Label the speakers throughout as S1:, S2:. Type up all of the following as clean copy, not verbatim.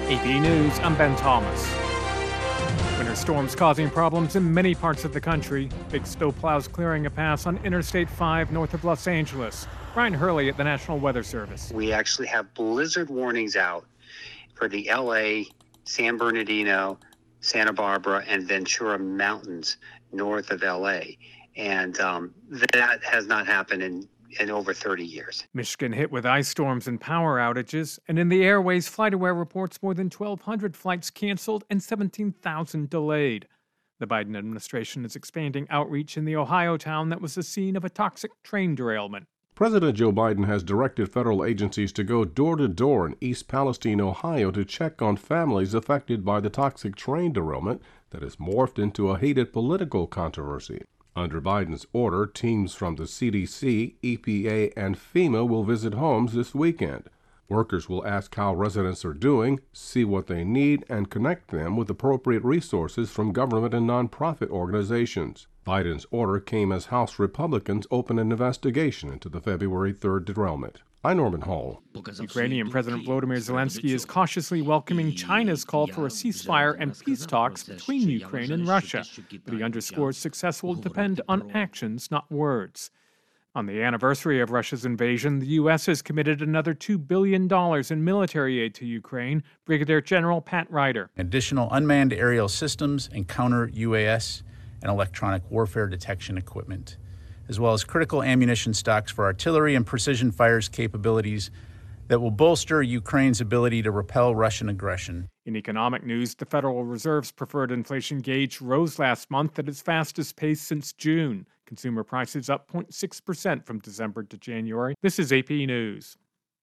S1: AP News, I'm Ben Thomas. Winter storms causing problems in many parts of the country. Big snowplows clearing a pass on Interstate 5 north of Los Angeles. Brian Hurley at the National Weather Service.
S2: We actually have blizzard warnings out for the LA, San Bernardino, Santa Barbara, and Ventura Mountains north of LA. And that has not happened in over 30 years.
S1: Michigan hit with ice storms and power outages, and in the airways, FlightAware reports more than 1,200 flights canceled and 17,000 delayed. The Biden administration is expanding outreach in the Ohio town that was the scene of a toxic train derailment.
S3: President Joe Biden has directed federal agencies to go door-to-door in East Palestine, Ohio, to check on families affected by the toxic train derailment that has morphed into a heated political controversy. Under Biden's order, teams from the CDC, EPA, and FEMA will visit homes this weekend. Workers will ask how residents are doing, see what they need, and connect them with appropriate resources from government and nonprofit organizations. Biden's order came as House Republicans open an investigation into the February 3rd derailment. I'm Norman Hall.
S1: Ukrainian President Volodymyr Zelensky is cautiously welcoming China's call for a ceasefire and peace talks between Ukraine and Russia, but he underscores success will depend on actions, not words. On the anniversary of Russia's invasion, the U.S. has committed another $2 billion in military aid to Ukraine, Brigadier General Pat Ryder.
S4: Additional unmanned aerial systems and counter-UAS and electronic warfare detection equipment, as well as critical ammunition stocks for artillery and precision fires capabilities that will bolster Ukraine's ability to repel Russian aggression.
S1: In economic news, the Federal Reserve's preferred inflation gauge rose last month at its fastest pace since June. Consumer prices up 0.6% from December to January. This is AP News.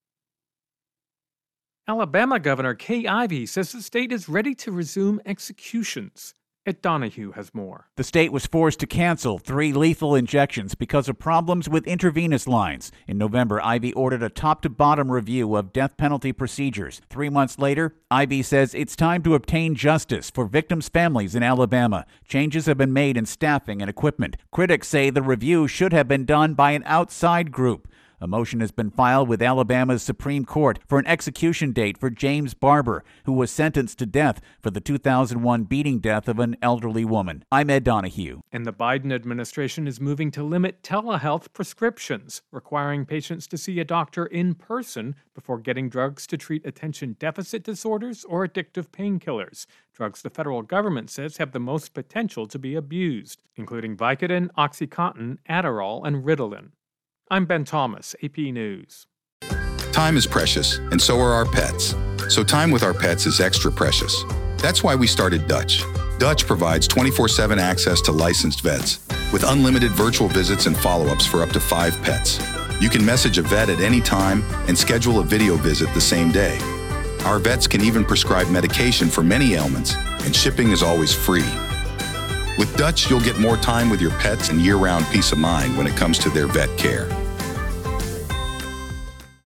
S1: Alabama Governor Kay Ivey says the state is ready to resume executions. Ed Donahue has more.
S5: The state was forced to cancel 3 lethal injections because of problems with intravenous lines. In November, Ivey ordered a top-to-bottom review of death penalty procedures. 3 months later, Ivey says it's time to obtain justice for victims' families in Alabama. Changes have been made in staffing and equipment. Critics say the review should have been done by an outside group. A motion has been filed with Alabama's Supreme Court for an execution date for James Barber, who was sentenced to death for the 2001 beating death of an elderly woman. I'm Ed Donahue.
S1: And the Biden administration is moving to limit telehealth prescriptions, requiring patients to see a doctor in person before getting drugs to treat attention deficit disorders or addictive painkillers. Drugs the federal government says have the most potential to be abused, including Vicodin, OxyContin, Adderall, and Ritalin. I'm Ben Thomas, AP News.
S6: Time is precious, and so are our pets. So time with our pets is extra precious. That's why we started Dutch. Dutch provides 24/7 access to licensed vets, with unlimited virtual visits and follow-ups for up to 5 pets. You can message a vet at any time and schedule a video visit the same day. Our vets can even prescribe medication for many ailments, and shipping is always free. With Dutch, you'll get more time with your pets and year-round peace of mind when it comes to their vet care.